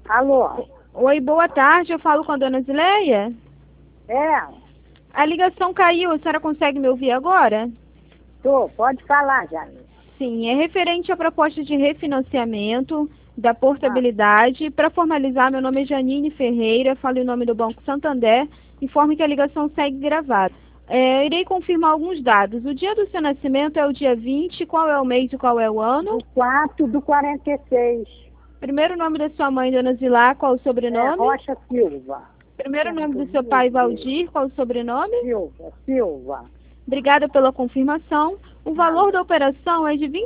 Alô? Oi, boa tarde. Eu falo com a dona Zileia? É, A ligação caiu. A senhora consegue me ouvir agora? pode falar, Janine. Sim, é referente à proposta de refinanciamento da portabilidade. Para formalizar, meu nome é Janine Ferreira, falo em nome do Banco Santander. Informe que a ligação segue gravada. Irei confirmar alguns dados. O dia do seu nascimento é o dia 20. Qual é o mês e qual é o ano? Do 4 do 46. Primeiro nome da sua mãe, dona Zilá, qual o É sobrenome? Rocha Silva. Primeiro nome do seu pai, Valdir, qual o sobrenome? Silva. Obrigada pela confirmação. O valor da operação é de R$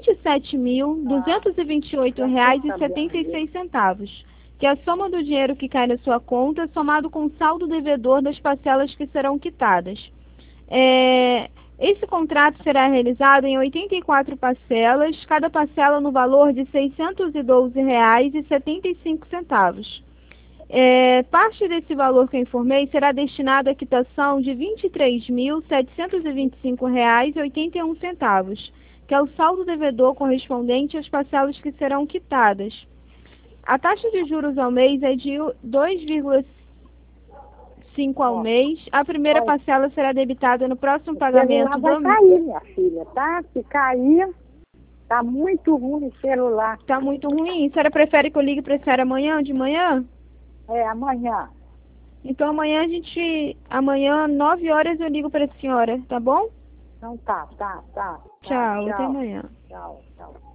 27.228,76, que é a soma do dinheiro que cai na sua conta, somado com o saldo devedor das parcelas que serão quitadas. Esse contrato será realizado em 84 parcelas, cada parcela no valor de R$ 612,75. Parte desse valor que eu informei será destinado à quitação de R$ 23.725,81, que é o saldo devedor correspondente às parcelas que serão quitadas. A taxa de juros ao mês é de 2,5 ao mês. A primeira parcela será debitada no próximo pagamento O celular vai cair, minha filha, tá? Se cair, tá muito ruim o celular. Tá muito ruim. A senhora prefere que eu ligue para a senhora amanhã, de manhã? É, amanhã. Então amanhã, 9 horas, eu ligo para a senhora, tá bom? Então tá. Tchau, até amanhã. Tchau.